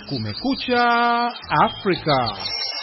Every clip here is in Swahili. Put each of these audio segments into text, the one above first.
Kumekucha Afrika.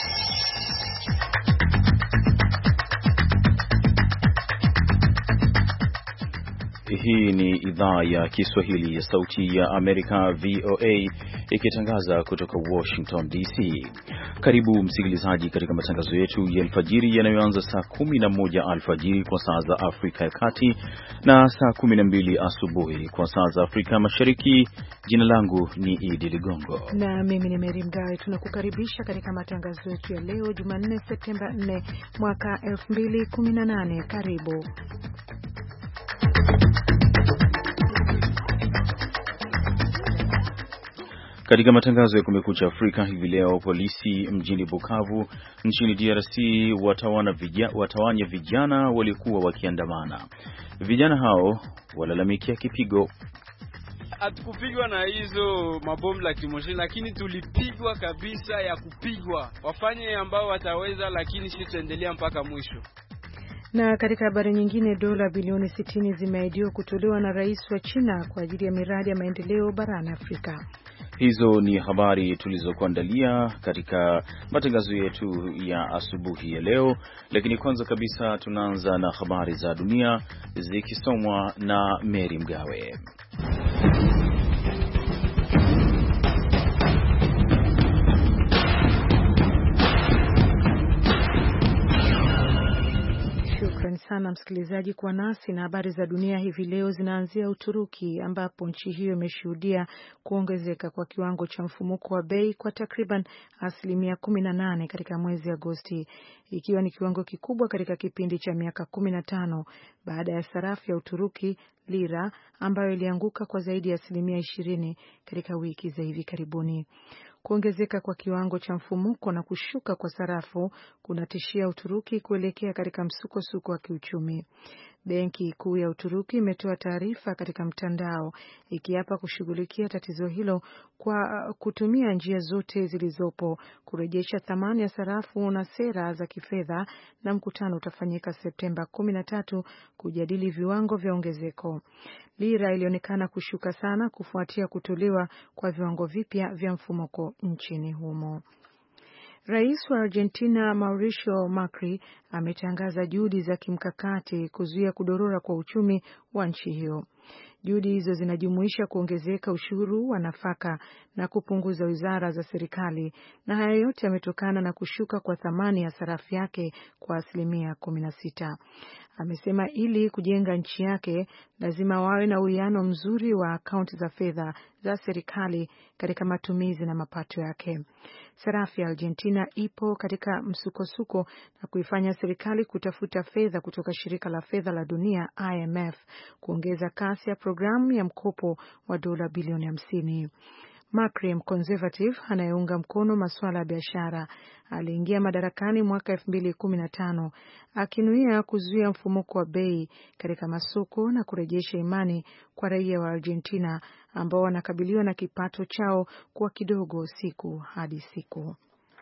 Hii ni idhaa ya Kiswahili ya Sauti ya Amerika, VOA, ikitangaza kutoka Washington DC. Karibu msikilizaji katika matangazo yetu ya alfajiri yanayoanza saa 11 alfajiri kwa saa za Afrika ya Kati na saa 12 asubuhi kwa saa za Afrika Mashariki. Jina langu ni Idi Ligongo na mimi ni Mary Mgawe. Tunakukaribisha katika matangazo yetu ya leo Jumanne Septemba 4 mwaka 2018. Karibu. Katika matangazo ya Kumekucha Afrika hivi leo, polisi mjini Bukavu nchini DRC watawanya vijana walikuwa wakiandamana. Vijana hao walalamikia kipigo. Hatukupigwa na hizo mabomu la kimoshi, lakini tulipigwa kabisa ya kupigwa. Wafanye ambao wataweza, lakini sisi tuendelea mpaka mwisho. Na katika habari nyingine, dola bilioni 60 zimeahidiwa kutolewa na rais wa China kwa ajili ya miradi ya maendeleo barani Afrika. Hizo ni habari tulizokuandalia katika matangazo yetu ya asubuhi ya leo, lakini kwanza kabisa tunaanza na habari za dunia zikisomwa na Mary Mgawe. Sana msikilizaji kwa nasi, na habari za dunia hivi leo zinaanzia Uturuki, ambapo nchi hiyo imeshuhudia kuongezeka kwa kiwango cha mfumuko wa bei kwa takriban 18% katika mwezi Agosti, ikiwa ni kiwango kikubwa katika kipindi cha miaka 15 baada ya sarafu ya Uturuki lira ambayo ilianguka kwa zaidi ya 20% katika wiki za hivi karibuni. Kuongezeka kwa kiwango cha mfumuko na kushuka kwa sarafu kunatishia Uturuki kuelekea katika msukosuko wa kiuchumi. Benki Kuu ya Uturuki imetoa taarifa katika mtandao ikiapa kushughulikia tatizo hilo kwa kutumia njia zote zilizopo kurejesha thamani ya sarafu na sera za kifedha, na mkutano utafanyika Septemba 13 kujadili viwango vya ongezeko. Lira ilionekana kushuka sana kufuatia kutolewa kwa viwango vipya vya mfumuko nchini humo. Rais wa Argentina Mauricio Macri ametangaza juhudi za kimkakati kuzuia kudorora kwa uchumi wa nchi hiyo. Juhudi hizo zinajumuisha kuongezeka ushuru wa nafaka na kupunguza wizara za serikali, na haya yote yametokana na kushuka kwa thamani ya sarafu yake kwa 16%. Amesema ili kujenga nchi yake lazima wawe na uwiano mzuri wa akaunti za fedha za serikali katika matumizi na mapato yake. Sarafu ya Argentina ipo katika msukosuko na kuifanya serikali kutafuta fedha kutoka shirika la fedha la dunia IMF kuongeza kasi ya programu ya mkopo wa dola bilioni 50. Macri, mconservative anayeunga mkono masuala ya biashara, aliingia madarakani mwaka 2015 akinuia kuzuia mfumuko wa bei katika masoko na kurejesha imani kwa raia wa Argentina ambao wanakabiliwa na kipato chao kuwa kidogo siku hadi siku.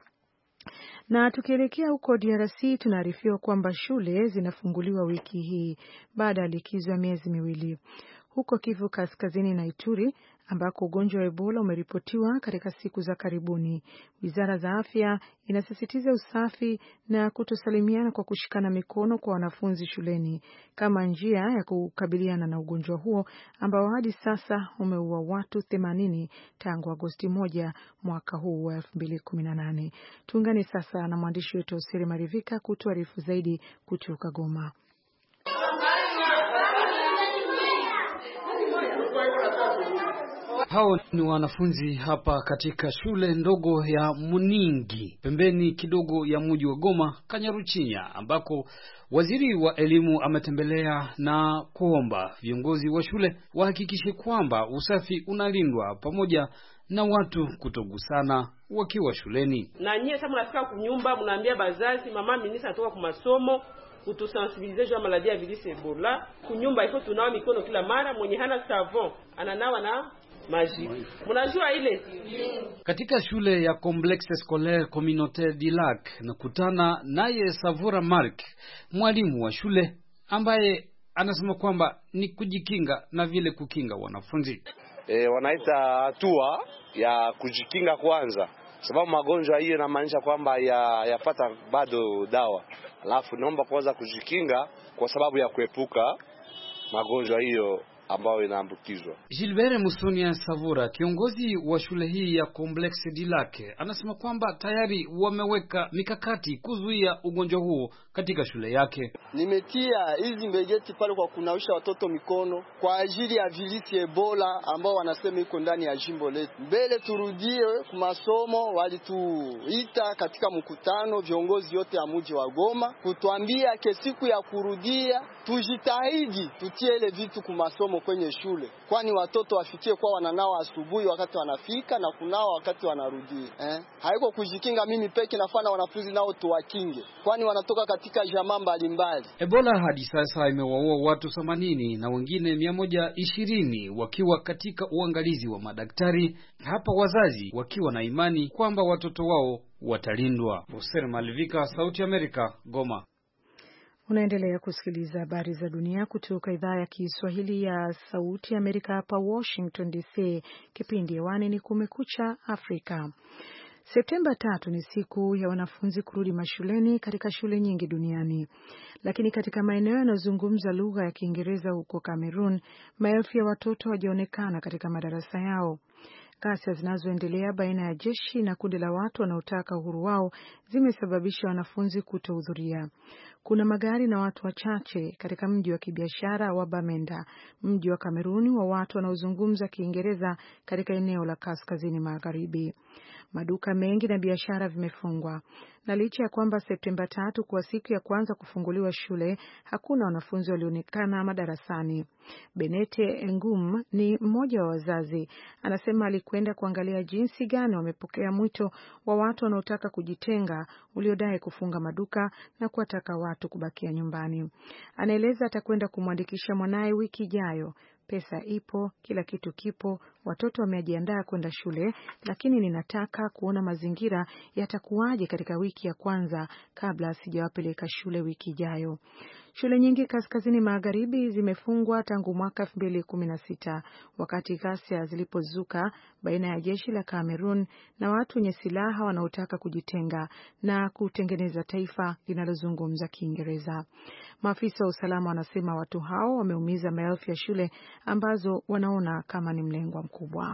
Na tukielekea huko DRC, tunaarifiwa kwamba shule zinafunguliwa wiki hii baada ya likizo ya miezi miwili. Huko Kivu Kaskazini na Ituri, ambako ugonjwa wa Ebola umeripotiwa katika siku za karibuni, wizara za afya inasisitiza usafi na kutosalimiana kwa kushikana mikono kwa wanafunzi shuleni kama njia ya kukabiliana na ugonjwa huo ambao hadi sasa umeua watu 80 tangu Agosti 1 mwaka huu wa 2018. Tuungane sasa na mwandishi wetu Osiri Marivika kutuarifu zaidi kutoka Goma. Hao ni wanafunzi hapa katika shule ndogo ya Muningi, pembeni kidogo ya mji wa Goma, Kanyaruchinya, ambako waziri wa elimu ametembelea na kuomba viongozi wa shule wahakikishe kwamba usafi unalindwa pamoja na watu kutogusana wakiwa shuleni. Na nyie sasa mnafika kunyumba mnaambia bazazi, mama minisa anatoka kwa masomo kutusensibilize juu ya maladi ya virusi Ebola. Kunyumba ifo tunawa mikono kila mara, mwenye hana savon ananawa na maji. Mnajua ile katika shule ya Complexe Scolaire Communautaire du Lac, nakutana naye Savura Mark, mwalimu wa shule ambaye anasema kwamba ni kujikinga na vile kukinga wanafunzi. wanaita hatua ya kujikinga kwanza, sababu magonjwa hiyo inamaanisha kwamba yapata bado dawa. Alafu naomba kwanza kujikinga kwa sababu ya kuepuka magonjwa hiyo ambao inaambukizwa. Gilbert Musonia Savura, kiongozi wa shule hii ya Complexe du Lac, anasema kwamba tayari wameweka mikakati kuzuia ugonjwa huo katika shule yake. Nimetia hizi mbegeti pale kwa kunawisha watoto mikono kwa ajili ya virusi Ebola ambao wanasema iko ndani ya jimbo letu. Mbele turudie kwa masomo, walituita katika mkutano viongozi yote ya mji wa Goma kutuambia ke siku ya kurudia tujitahidi tutie ile vitu kwa masomo kwenye shule, kwani watoto wafikie kwa wananawa asubuhi wakati wanafika na kunawa wakati wanarudia. Haiko kujikinga mimi peke, nafana wanafunzi nao tuwakinge, kwani wanatoka katika jamaa mbalimbali. Ebola hadi sasa imewaua watu 80 na wengine 120 wakiwa katika uangalizi wa madaktari, hapa wazazi wakiwa na imani kwamba watoto wao watalindwa. Hussein Malvika, Sauti Amerika, Goma. Unaendelea kusikiliza habari za dunia kutoka idhaa ya Kiswahili ya Sauti Amerika hapa Washington DC. Kipindi hewani ni Kumekucha Afrika. Septemba 3 ni siku ya wanafunzi kurudi mashuleni katika shule nyingi duniani. Lakini katika maeneo yanayozungumza lugha ya Kiingereza huko Cameroon, maelfu ya watoto hawajaonekana katika madarasa yao. Ghasia zinazoendelea baina ya jeshi na kundi la watu wanaotaka uhuru wao zimesababisha wanafunzi kutohudhuria. Kuna magari na watu wachache katika mji wa kibiashara wa Bamenda, mji wa Kameruni wa watu wanaozungumza Kiingereza katika eneo la kaskazini magharibi. Maduka mengi na biashara vimefungwa. Na licha ya kwamba Septemba 3 kwa siku ya kwanza kufunguliwa shule, hakuna wanafunzi walionekana madarasani. Benete Engum ni mmoja wa wazazi. Anasema alikwenda kuangalia jinsi gani wamepokea mwito wa watu wanaotaka kujitenga uliodai kufunga maduka na kuwataka watu kubakia nyumbani. Anaeleza atakwenda kumwandikisha mwanae wiki ijayo. Pesa ipo, kila kitu kipo, watoto wamejiandaa kwenda shule, lakini ninataka kuona mazingira yatakuwaje katika wiki ya kwanza kabla sijawapeleka shule wiki ijayo. Shule nyingi kaskazini magharibi zimefungwa tangu mwaka 2016 wakati ghasia zilipozuka baina ya jeshi la Cameroon na watu wenye silaha wanaotaka kujitenga na kutengeneza taifa linalozungumza Kiingereza. Maafisa wa usalama wanasema watu hao wameumiza maelfu ya shule ambazo wanaona kama ni mlengwa mkubwa.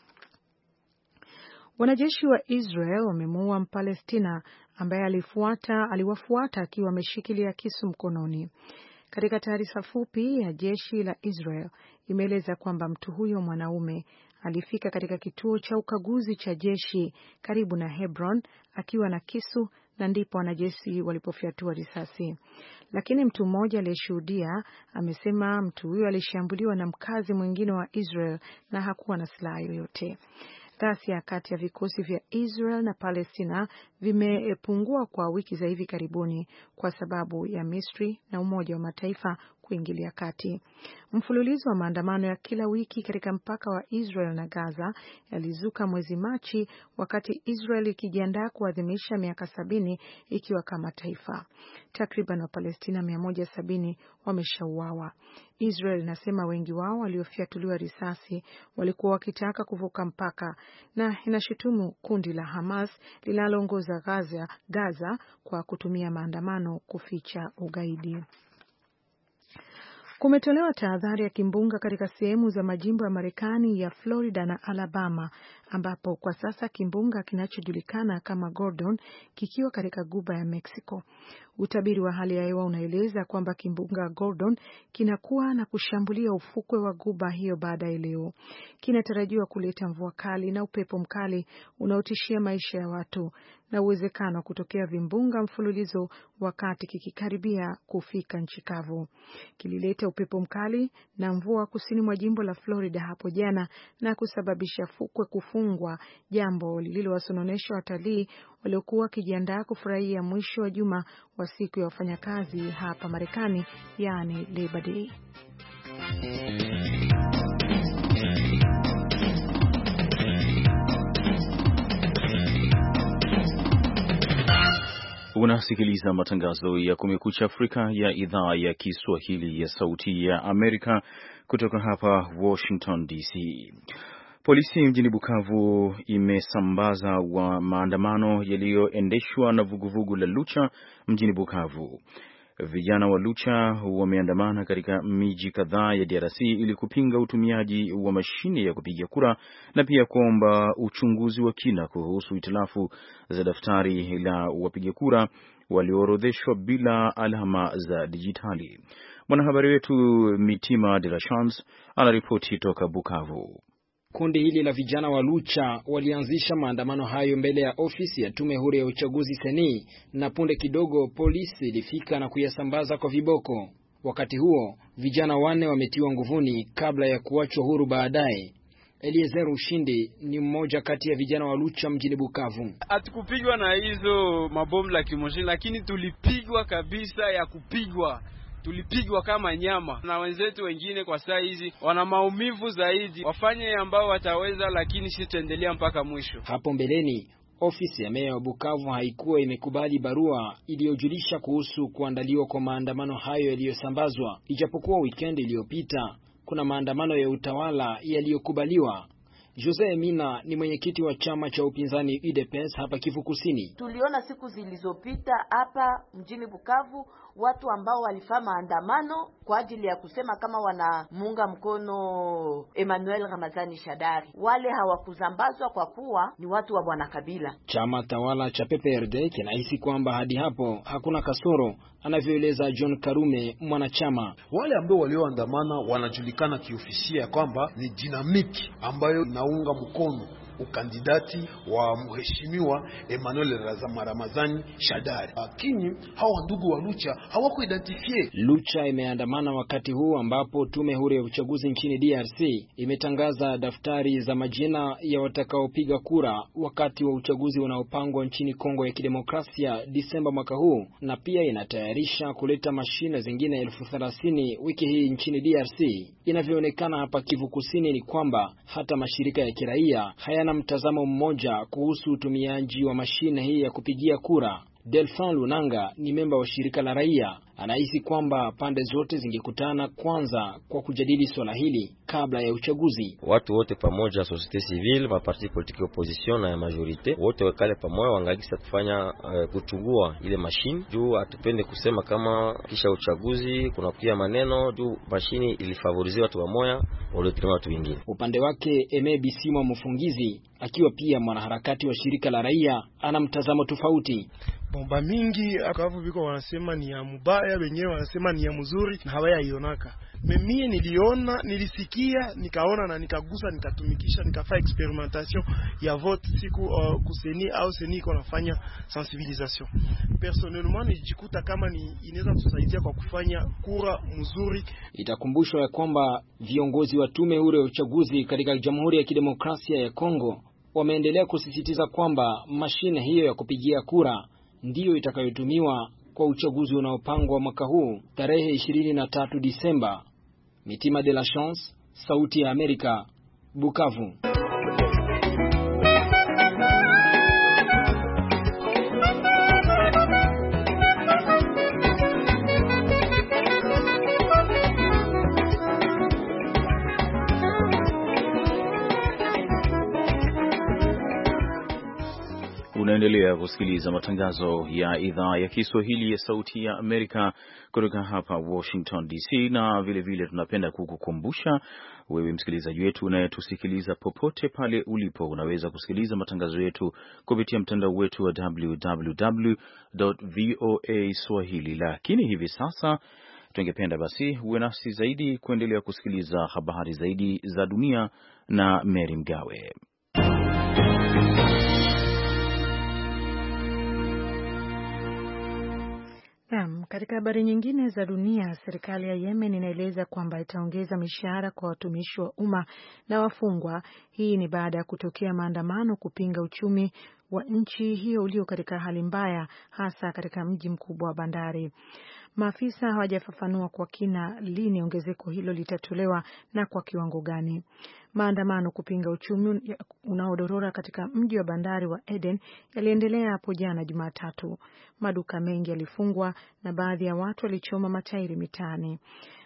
Wanajeshi wa Israel wamemuua Mpalestina ambaye aliwafuata akiwa ameshikilia kisu mkononi. Katika taarifa fupi ya jeshi la Israel imeeleza kwamba mtu huyo mwanaume alifika katika kituo cha ukaguzi cha jeshi karibu na Hebron akiwa na kisu na ndipo wanajeshi walipofyatua risasi. Lakini mtu mmoja aliyeshuhudia amesema mtu huyo alishambuliwa na mkazi mwingine wa Israel na hakuwa na silaha yoyote. Ghasia kati ya vikosi vya Israel na Palestina vimepungua kwa wiki za hivi karibuni kwa sababu ya Misri na Umoja wa Mataifa kuingilia kati. Mfululizo wa maandamano ya kila wiki katika mpaka wa Israel na Gaza yalizuka mwezi Machi wakati Israel ikijiandaa kuadhimisha miaka 70 ikiwa kama taifa. Takriban Wapalestina 170 wameshauawa. Israel inasema wengi wao waliofyatuliwa risasi walikuwa wakitaka kuvuka mpaka na inashutumu kundi la Hamas linaloongoza Gaza kwa kutumia maandamano kuficha ugaidi. Kumetolewa tahadhari ya kimbunga katika sehemu za majimbo ya Marekani ya Florida na Alabama ambapo kwa sasa kimbunga kinachojulikana kama Gordon kikiwa katika guba ya Mexico. Utabiri wa hali ya hewa unaeleza kwamba kimbunga Gordon kinakuwa na kushambulia ufukwe wa guba hiyo baadaye leo. Kinatarajiwa kuleta mvua kali na upepo mkali unaotishia maisha ya watu na uwezekano wa kutokea vimbunga mfululizo wakati kikikaribia kufika nchi kavu. Kilileta upepo mkali na mvua kusini mwa jimbo la Florida hapo jana na kusababisha fukwe kufungwa, jambo lililowasononesha watalii waliokuwa wakijiandaa kufurahia mwisho wa juma wa siku ya wafanyakazi hapa Marekani, yani Labor Day. Unasikiliza matangazo ya Kumekucha Afrika ya idhaa ya Kiswahili ya Sauti ya Amerika kutoka hapa Washington DC. Polisi mjini Bukavu imesambaza maandamano yaliyoendeshwa na vuguvugu la Lucha mjini Bukavu. Vijana wa Lucha wameandamana katika miji kadhaa ya DRC ili kupinga utumiaji wa mashine ya kupiga kura na pia kuomba uchunguzi wa kina kuhusu hitilafu za daftari la wapiga kura walioorodheshwa bila alama za dijitali. Mwanahabari wetu Mitima de la Chance anaripoti toka Bukavu. Kundi hili la vijana wa Lucha walianzisha maandamano hayo mbele ya ofisi ya tume huru ya uchaguzi seni, na punde kidogo polisi ilifika na kuyasambaza kwa viboko. Wakati huo vijana 4 wametiwa nguvuni kabla ya kuachwa huru baadaye. Eliezer Ushindi ni mmoja kati ya vijana wa Lucha mjini Bukavu. Hatukupigwa na hizo mabomu la kimoshi, lakini tulipigwa kabisa ya kupigwa. Tulipigwa kama nyama, na wenzetu wengine kwa saa hizi wana maumivu zaidi. Wafanye ambao wataweza, lakini sisi tuendelea mpaka mwisho. Hapo mbeleni ofisi ya meya wa Bukavu haikuwa imekubali barua iliyojulisha kuhusu kuandaliwa kwa maandamano hayo yaliyosambazwa, ijapokuwa weekend iliyopita kuna maandamano ya utawala yaliyokubaliwa. Jose Mina ni mwenyekiti wa chama cha upinzani UDPS hapa Kivu Kusini. Tuliona siku zilizopita hapa mjini Bukavu watu ambao walifanya maandamano kwa ajili ya kusema kama wanamuunga mkono Emmanuel Ramazani Shadari. Wale hawakuzambazwa kwa kuwa ni watu wa Bwana Kabila. Chama tawala cha PPRD kinahisi kwamba hadi hapo hakuna kasoro, anavyoeleza John Karume, mwanachama. Wale ambao walioandamana wanajulikana kiofisia kwamba ni dinamiki ambayo inaunga mkono ukandidati wa mheshimiwa Emmanuel Ramazani Shadari. Lakini hawa ndugu wa Lucha hawako identifie. Lucha imeandamana wakati huu ambapo tume huru ya uchaguzi nchini DRC imetangaza daftari za majina ya watakaopiga kura wakati wa uchaguzi unaopangwa nchini Kongo ya Kidemokrasia Disemba mwaka huu, na pia inatayarisha kuleta mashine zingine 30,000 wiki hii nchini DRC. Inavyoonekana hapa Kivu Kusini ni kwamba hata mashirika ya kiraia hayana mtazamo mmoja kuhusu utumiaji wa mashine hii ya kupigia kura. Delphin Lunanga ni memba wa shirika la raia, anahisi kwamba pande zote zingekutana kwanza kwa kujadili swala hili kabla ya uchaguzi. Watu wote pamoja, societe civile, maparti politiki opposition na ya majorite, wote wakale pamoja wangagisa kufanya kuchugua ile mashine. Juu atupende kusema kama kisha uchaguzi kuna pia maneno juu mashine ilifavorize watu wa moya waliotrema watu wengine. Upande wake Eme Bisimwa Mfungizi, akiwa pia mwanaharakati wa shirika la raia, ana mtazamo tofauti. Bomba mingi akavu biko wanasema ni ya mubaya, wenyewe wanasema ni ya mzuri na hawaya ionaka. Mimi niliona, nilisikia, nikaona na nikagusa, nikatumikisha, nikafanya experimentation ya vote siku kuseni au seni iko nafanya sensibilisation. Personnellement nijikuta kama inaweza kusaidia kwa kufanya kura mzuri. Itakumbushwa ya kwamba viongozi wa tume huru ya uchaguzi katika Jamhuri ya Kidemokrasia ya Kongo wameendelea kusisitiza kwamba mashine hiyo ya kupigia kura ndiyo itakayotumiwa kwa uchaguzi unaopangwa mwaka huu tarehe 23 Disemba. Mitima de la Chance, Sauti ya Amerika, Bukavu. Unaendelea kusikiliza matangazo ya idhaa ya Kiswahili ya Sauti ya Amerika kutoka hapa Washington DC, na vile tunapenda kukukumbusha wewe msikilizaji wetu unayetusikiliza popote pale ulipo, unaweza kusikiliza matangazo yetu kupitia mtandao wetu wa www.voaswahili. Lakini hivi sasa tungependa basi uwe nasi zaidi kuendelea kusikiliza habari zaidi za dunia na Mary Mgawe. Katika habari nyingine za dunia, serikali ya Yemen inaeleza kwamba itaongeza mishahara kwa watumishi wa umma na wafungwa. Hii ni baada ya kutokea maandamano kupinga uchumi wa nchi hiyo ulio katika hali mbaya, hasa katika mji mkubwa wa bandari. Maafisa hawajafafanua kwa kina lini ongezeko hilo litatolewa na kwa kiwango gani. Maandamano kupinga uchumi unaodorora katika mji wa bandari wa Aden yaliendelea hapo jana Jumatatu. Maduka mengi yalifungwa na baadhi ya watu walichoma matairi mitaani.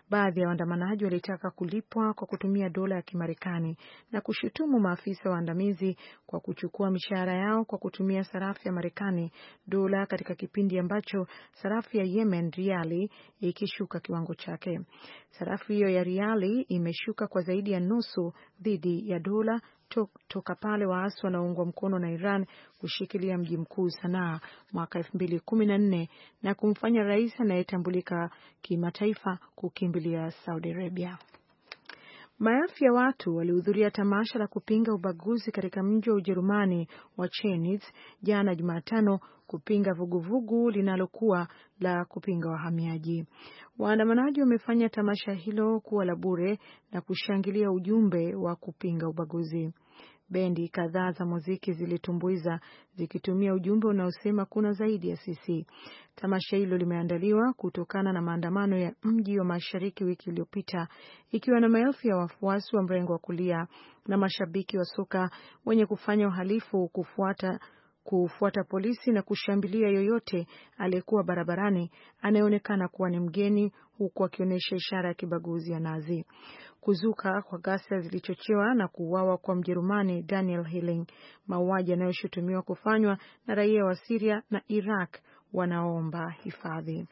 Baadhi ya waandamanaji walitaka kulipwa kwa kutumia dola ya Kimarekani na kushutumu maafisa waandamizi kwa kuchukua mishahara yao kwa kutumia sarafu ya Marekani dola katika kipindi ambacho sarafu ya Yemen riali ikishuka kiwango chake. Sarafu hiyo ya riali imeshuka kwa zaidi ya nusu dhidi ya dola toka pale waasi wanaoungwa mkono na Iran kushikilia mji mkuu Sanaa mwaka 2014 na kumfanya rais anayetambulika kimataifa kukimbilia Saudi Arabia. Maelfu ya watu walihudhuria tamasha la kupinga ubaguzi katika mji wa Ujerumani wa Chemnitz jana Jumatano kupinga vuguvugu linalokuwa la kupinga wahamiaji. Waandamanaji wamefanya tamasha hilo kuwa la bure na kushangilia ujumbe wa kupinga ubaguzi. Bendi kadhaa za muziki zilitumbuiza zikitumia ujumbe unaosema kuna zaidi ya sisi. Tamasha hilo limeandaliwa kutokana na maandamano ya mji wa Mashariki wiki iliyopita, ikiwa na maelfu ya wafuasi wa mrengo wa kulia na mashabiki wa soka wenye kufanya uhalifu kufuata polisi na kushambulia yoyote aliyekuwa barabarani anayeonekana kuwa ni mgeni, huku akionyesha ishara ya kibaguzi ya Nazi. Kuzuka kwa ghasia zilichochewa na kuuawa kwa Mjerumani Daniel Hilling, mauaji yanayoshutumiwa kufanywa na raia wa Syria na Iraq wanaomba hifadhi.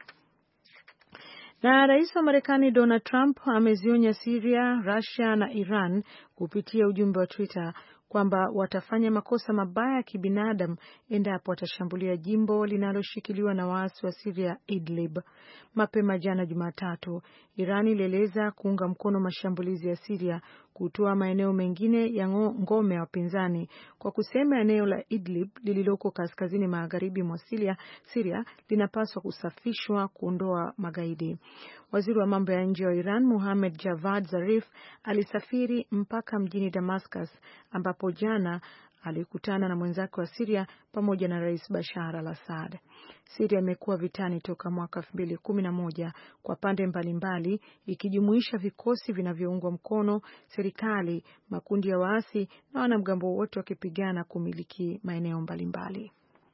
Na rais wa Marekani Donald Trump amezionya Syria, Russia na Iran kupitia ujumbe wa Twitter kwamba watafanya makosa mabaya ya kibinadamu endapo watashambulia jimbo linaloshikiliwa na waasi wa Syria Idlib. Mapema jana Jumatatu, Iran ilieleza kuunga mkono mashambulizi ya Syria kutoa maeneo mengine ya ngome ya wapinzani kwa kusema eneo la Idlib lililoko kaskazini magharibi mwa Syria linapaswa kusafishwa kuondoa magaidi. Waziri wa mambo ya nje wa Iran Mohammad Javad Zarif alisafiri mpaka mjini Damascus ambapo jana alikutana na mwenzake wa Syria pamoja na Rais Bashar al-Assad. Syria imekuwa vitani toka mwaka 2011 kwa pande mbalimbali ikijumuisha vikosi vinavyoungwa mkono serikali, makundi ya waasi na wanamgambo wote wakipigana kumiliki maeneo mbalimbali.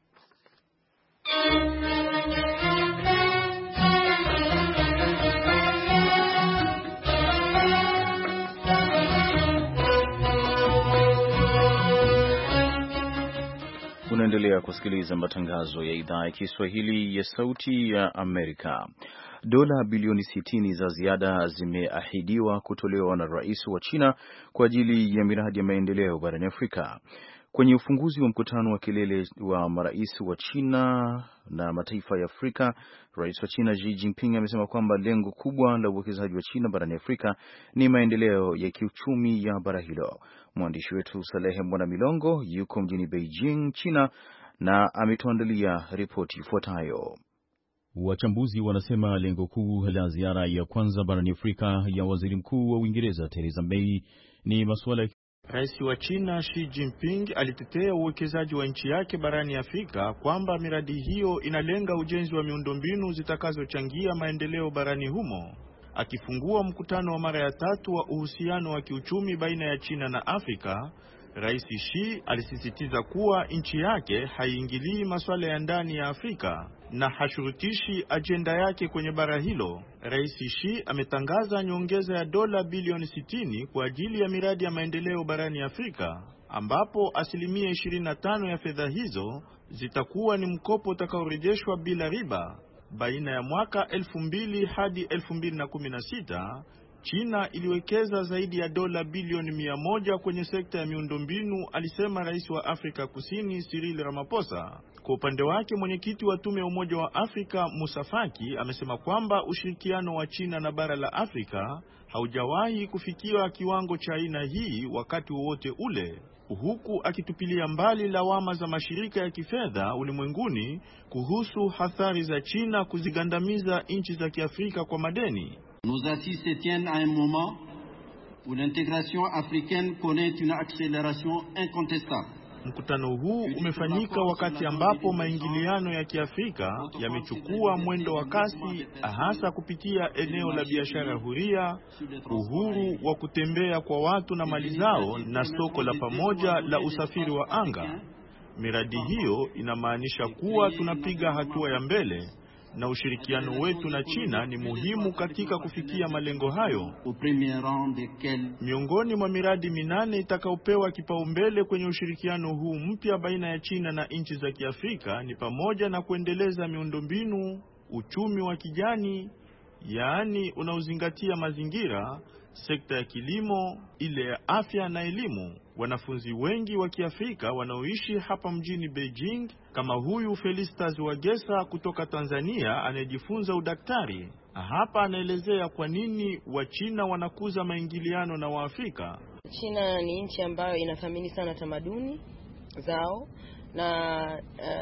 Unaendelea kusikiliza matangazo ya idhaa ya Kiswahili ya Sauti ya Amerika. Dola bilioni 60 za ziada zimeahidiwa kutolewa na rais wa China kwa ajili ya miradi ya maendeleo barani Afrika. Kwenye ufunguzi wa mkutano wa kilele wa marais wa China na mataifa ya Afrika, rais wa China Xi Jinping amesema kwamba lengo kubwa la uwekezaji wa China barani Afrika ni maendeleo ya kiuchumi ya bara hilo. Mwandishi wetu Salehe Mwanamilongo yuko mjini Beijing, China, na ametuandalia ripoti ifuatayo. Wachambuzi wanasema lengo kuu la ziara ya kwanza barani Afrika ya waziri mkuu wa Uingereza Theresa May ni masuala. Rais wa China Xi Jinping alitetea uwekezaji wa nchi yake barani Afrika kwamba miradi hiyo inalenga ujenzi wa miundombinu zitakazochangia maendeleo barani humo. Akifungua mkutano wa mara ya 3 wa uhusiano wa kiuchumi baina ya China na Afrika, Rais Xi alisisitiza kuwa nchi yake haiingilii masuala ya ndani ya Afrika na hashurutishi ajenda yake kwenye bara hilo. Rais Xi ametangaza nyongeza ya dola bilioni 60 kwa ajili ya miradi ya maendeleo barani Afrika, ambapo 25% ya fedha hizo zitakuwa ni mkopo utakaorejeshwa bila riba. Baina ya mwaka 2000 hadi 2016, China iliwekeza zaidi ya dola bilioni 100 kwenye sekta ya miundombinu, alisema rais wa Afrika Kusini Cyril Ramaphosa. Kwa upande wake, mwenyekiti wa tume ya Umoja wa Afrika Musa Faki amesema kwamba ushirikiano wa China na bara la Afrika haujawahi kufikia kiwango cha aina hii wakati wowote ule, huku akitupilia mbali lawama za mashirika ya kifedha ulimwenguni kuhusu athari za China kuzigandamiza nchi za Kiafrika kwa madeni. Nos assises se tiennent à un moment où l'intégration africaine connaît une accélération incontestable. Mkutano huu umefanyika wakati ambapo maingiliano ya Kiafrika yamechukua mwendo wa kasi, hasa kupitia eneo la biashara huria, uhuru wa kutembea kwa watu na mali zao, na soko la pamoja la usafiri wa anga. Miradi hiyo inamaanisha kuwa tunapiga hatua ya mbele na ushirikiano wetu na China ni muhimu katika kufikia malengo hayo. Miongoni mwa miradi 8 itakayopewa kipaumbele kwenye ushirikiano huu mpya baina ya China na nchi za Kiafrika ni pamoja na kuendeleza miundombinu, uchumi wa kijani, yaani unaozingatia mazingira, sekta ya kilimo, ile ya afya na elimu. Wanafunzi wengi wa Kiafrika wanaoishi hapa mjini Beijing, kama huyu Felicitas Wagesa kutoka Tanzania anayejifunza udaktari. Hapa anaelezea kwa nini Wachina wanakuza maingiliano na Waafrika. China ni nchi ambayo inathamini sana tamaduni zao, na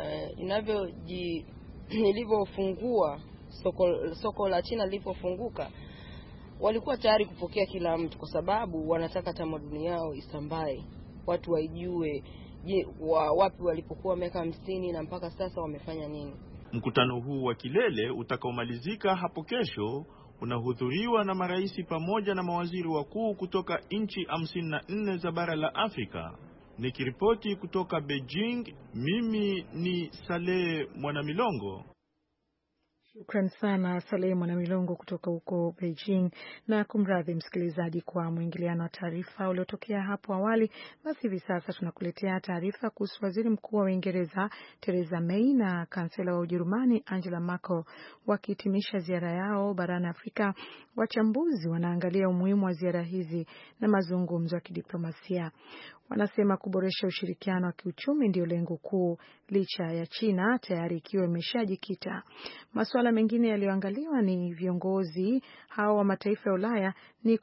ilivyofungua soko la China lilipofunguka, walikuwa tayari kupokea kila mtu, kwa sababu wanataka tamaduni yao isambae, watu waijue wapi walipokuwa miaka 50 na mpaka sasa wamefanya nini. Mkutano huu wa kilele utakaomalizika hapo kesho unahudhuriwa na marais pamoja na mawaziri wakuu kutoka nchi 54 za bara la Afrika. Nikiripoti kutoka Beijing, mimi ni Saleh Mwanamilongo. Shukran sana Saleh Mwanamilongo kutoka huko Beijing. Na kumradhi msikilizaji kwa mwingiliano wa taarifa uliotokea hapo awali. Basi hivi sasa tunakuletea taarifa kuhusu waziri mkuu wa Uingereza Theresa May na kansela wa Ujerumani Angela Merkel wakihitimisha ziara yao barani Afrika. Wachambuzi wanaangalia umuhimu wa ziara hizi na mazungumzo ya kidiplomasia. Wanasema kuboresha ushirikiano wa kiuchumi ndio lengo kuu, licha ya China tayari ikiwa imeshajikita. Masuala mengine yaliyoangaliwa ni viongozi hao wa mataifa ya Ulaya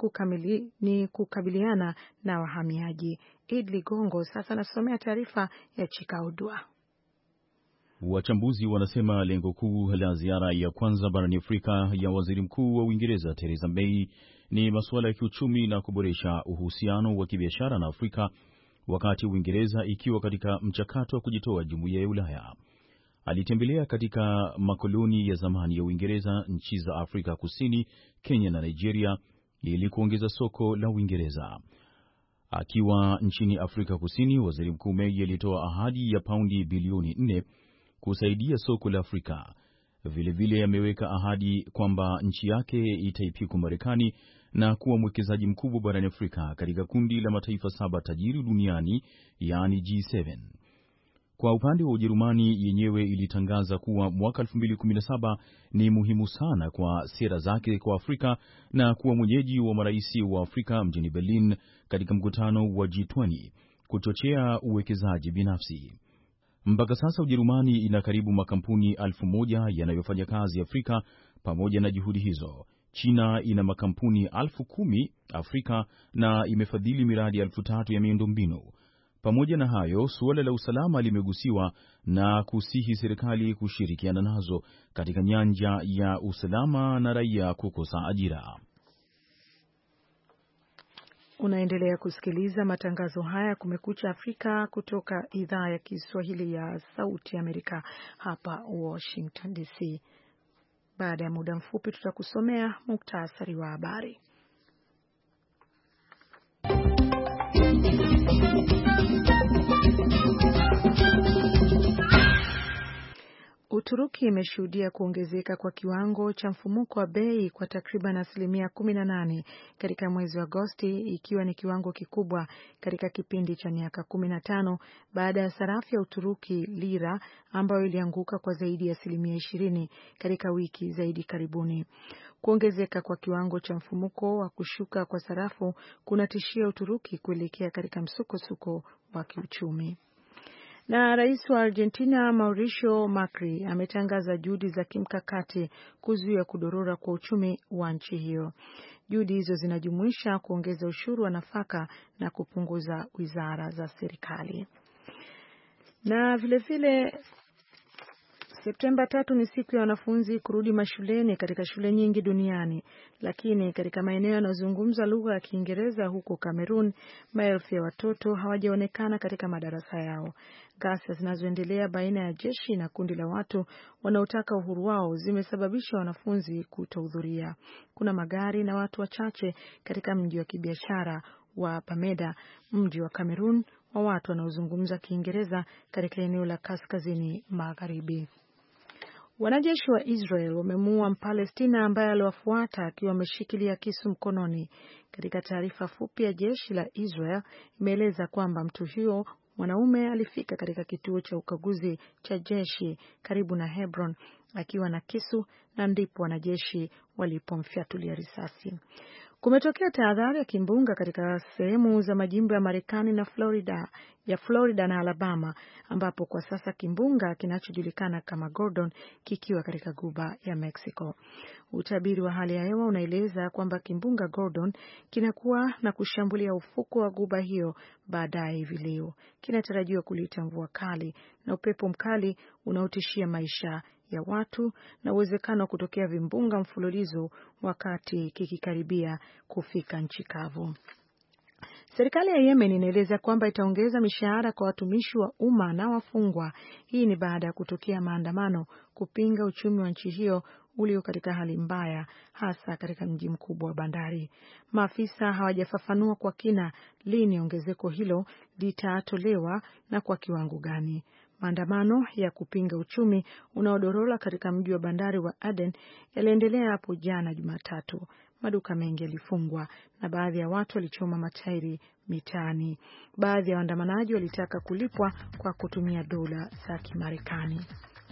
ni kukabiliana na wahamiaji. Idli Gongo sasa nasomea taarifa ya Chikaudwa. Wachambuzi wanasema lengo kuu la ziara ya kwanza barani Afrika ya waziri mkuu wa Uingereza Theresa May ni masuala ya kiuchumi na kuboresha uhusiano wa kibiashara na Afrika, wakati Uingereza ikiwa katika mchakato wa kujitoa jumuiya ya Ulaya. Alitembelea katika makoloni ya zamani ya Uingereza, nchi za Afrika Kusini, Kenya na Nigeria ili kuongeza soko la Uingereza. Akiwa nchini Afrika Kusini, waziri mkuu May alitoa ahadi ya paundi bilioni 4 kusaidia soko la Afrika. Vilevile ameweka ahadi kwamba nchi yake itaipiku Marekani na kuwa mwekezaji mkubwa barani Afrika katika kundi la mataifa 7 tajiri duniani, yaani G7. Kwa upande wa Ujerumani, yenyewe ilitangaza kuwa mwaka 2017 ni muhimu sana kwa sera zake kwa Afrika na kuwa mwenyeji wa marais wa Afrika mjini Berlin katika mkutano wa G20 kuchochea uwekezaji binafsi. Mpaka sasa Ujerumani ina karibu makampuni 1000 yanayofanya kazi Afrika. Pamoja na juhudi hizo, China ina makampuni 10,000 Afrika na imefadhili miradi 3,000 ya miundombinu. Pamoja na hayo, suala la usalama limegusiwa na kusihi serikali kushirikiana nazo katika nyanja ya usalama na raia kukosa ajira. Unaendelea kusikiliza matangazo haya Kumekucha Afrika kutoka idhaa ya Kiswahili ya Sauti Amerika hapa Washington DC. Baada ya muda mfupi tutakusomea muktasari wa habari. Uturuki imeshuhudia kuongezeka kwa kiwango cha mfumuko wa bei kwa takriban 18% katika mwezi wa Agosti, ikiwa ni kiwango kikubwa katika kipindi cha miaka 15 baada ya sarafu ya Uturuki lira ambayo ilianguka kwa zaidi ya 20% katika wiki zaidi karibuni. Kuongezeka kwa kiwango cha mfumuko wa kushuka kwa sarafu kunatishia Uturuki kuelekea katika msukosuko wa kiuchumi. Na rais wa Argentina Mauricio Macri ametangaza juhudi za kimkakati kuzuia kudorora kwa uchumi wa nchi hiyo. Juhudi hizo zinajumuisha kuongeza ushuru wa nafaka na kupunguza wizara za serikali. Na vilevile Septemba 3 ni siku ya wanafunzi kurudi mashuleni katika shule nyingi duniani, lakini katika maeneo yanayozungumza lugha ya Kiingereza huko Kamerun, maelfu ya watoto hawajaonekana katika madarasa yao. Ghasia zinazoendelea baina ya jeshi na kundi la watu wanaotaka uhuru wao zimesababisha wanafunzi kutohudhuria. Kuna magari na watu wachache katika mji wa kibiashara wa Pameda, mji wa Kamerun wa watu wanaozungumza Kiingereza katika eneo la kaskazini magharibi. Wanajeshi wa Israel wamemuua Mpalestina ambaye aliwafuata akiwa ameshikilia kisu mkononi. Katika taarifa fupi ya jeshi la Israel imeeleza kwamba mtu huyo mwanaume alifika katika kituo cha ukaguzi cha jeshi karibu na Hebron akiwa na kisu na ndipo wanajeshi walipomfyatulia risasi. Kumetokea tahadhari ya kimbunga katika sehemu za majimbo ya Marekani na Florida na Alabama, ambapo kwa sasa kimbunga kinachojulikana kama Gordon kikiwa katika Ghuba ya Mexico. Utabiri wa hali ya hewa unaeleza kwamba kimbunga Gordon kinakuwa na kushambulia ufuko wa Ghuba hiyo baadaye hivi leo. Kinatarajiwa kuleta mvua kali na upepo mkali unaotishia maisha ya watu na uwezekano wa kutokea vimbunga mfululizo wakati kikikaribia kufika nchi kavu. Serikali ya Yemen inaeleza kwamba itaongeza mishahara kwa watumishi wa umma na wafungwa. Hii ni baada ya kutokea maandamano kupinga uchumi wa nchi hiyo ulio katika hali mbaya, hasa katika mji mkubwa wa bandari. Maafisa hawajafafanua kwa kina lini ongezeko hilo litatolewa na kwa kiwango gani. Maandamano ya kupinga uchumi unaodorola katika mji wa bandari wa Aden yaliendelea hapo jana Jumatatu. Maduka mengi yalifungwa na baadhi ya watu walichoma matairi mitaani. Baadhi ya waandamanaji walitaka kulipwa kwa kutumia dola za Kimarekani.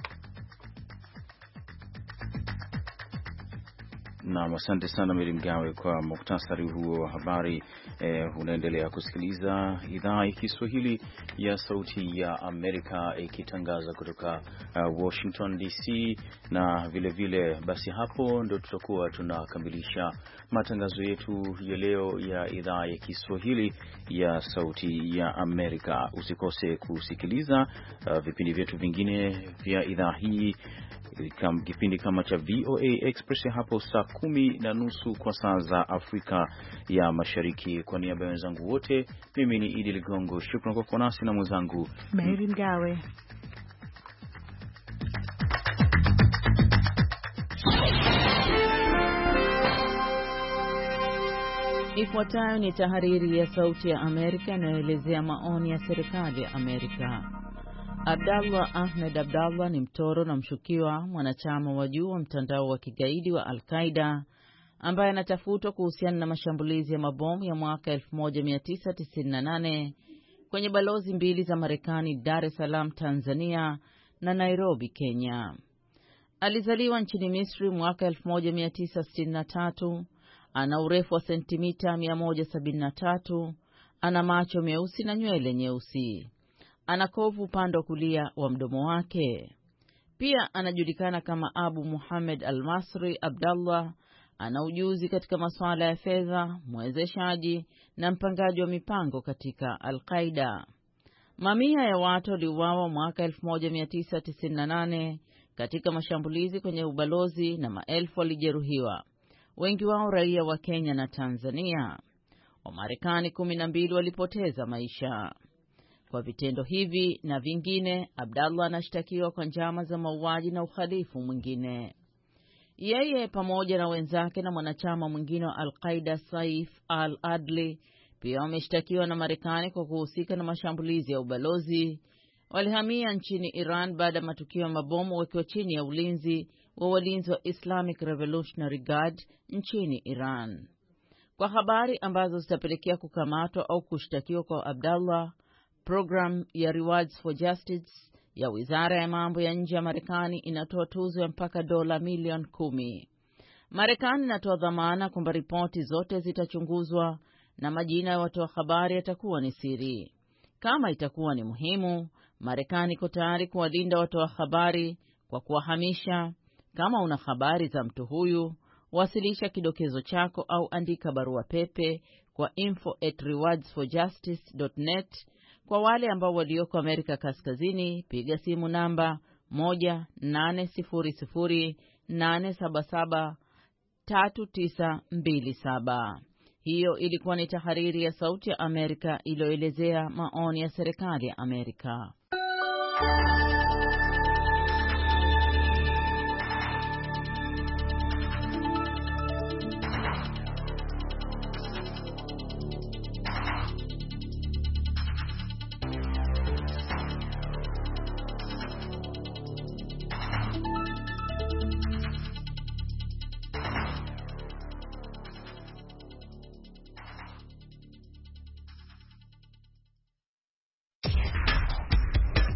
Naam, asante sana Mary Mgawe kwa muktasari huo wa habari. Unaendelea kusikiliza idhaa ya Kiswahili ya Sauti ya Amerika ikitangaza kutoka Washington DC, na vile basi hapo ndo tutakuwa tunakamilisha matangazo yetu ya leo ya idhaa ya Kiswahili ya Sauti ya Amerika. Usikose kusikiliza vipindi vyetu vingine vya idhaa hii, kipindi kama cha VOA Express hapo saa 10:30 kwa saa za Afrika ya Mashariki. Kwa niaba ya wenzangu wote, mimi ni Idi Ligongo. Shukrani kwa kuwa nasi na mwenzangu Mary Mgawe. Ifuatayo ni tahariri ya Sauti ya Amerika inayoelezea maoni ya serikali ya Amerika. Abdallah Ahmed Abdallah ni mtoro na mshukiwa mwanachama wa juu wa mtandao wa kigaidi wa Al-Qaeda ambaye anatafutwa kuhusiana na mashambulizi ya mabomu ya mwaka 1998 kwenye balozi mbili za Marekani, Dar es Salaam Tanzania na Nairobi Kenya. Alizaliwa nchini Misri mwaka 1963. Ana urefu wa sentimita 173, ana macho meusi na nywele nyeusi. Ana kovu upande wa kulia wa mdomo wake. Pia anajulikana kama Abu Muhammad Al-Masri Abdallah. Ana ujuzi katika masuala ya fedha, mwezeshaji na mpangaji wa mipango katika Al-Qaeda. Mamia ya watu waliuawa mwaka 1998 katika mashambulizi kwenye ubalozi na maelfu walijeruhiwa, wengi wao raia wa Kenya na Tanzania. Wamarekani 12 walipoteza maisha. Kwa vitendo hivi na vingine, Abdallah anashtakiwa kwa njama za mauaji na uhalifu mwingine. Yeye pamoja na wenzake na mwanachama mwingine wa Al-Qaeda Saif al-Adli pia wameshtakiwa na Marekani kwa kuhusika na mashambulizi ya ubalozi. Walihamia nchini Iran baada ya matukio ya mabomu wakiwa chini ya ulinzi wa walinzi wa Islamic Revolutionary Guard nchini Iran. Kwa habari ambazo zitapelekea kukamatwa au kushtakiwa kwa Abdallah, program ya Rewards for Justice ya Wizara ya Mambo ya Nje ya Marekani inatoa tuzo ya mpaka dola milioni 10. Marekani inatoa dhamana kwamba ripoti zote zitachunguzwa na majina ya watoa habari yatakuwa ni siri. Kama itakuwa ni muhimu, Marekani iko tayari kuwalinda watoa habari kwa kuwahamisha. Kama una habari za mtu huyu, wasilisha kidokezo chako au andika barua pepe kwa info@rewardsforjustice.net. Kwa wale ambao walioko Amerika Kaskazini, piga simu namba 1-800-877-3927. Hiyo ilikuwa ni tahariri ya Sauti ya Amerika iliyoelezea maoni ya serikali ya Amerika.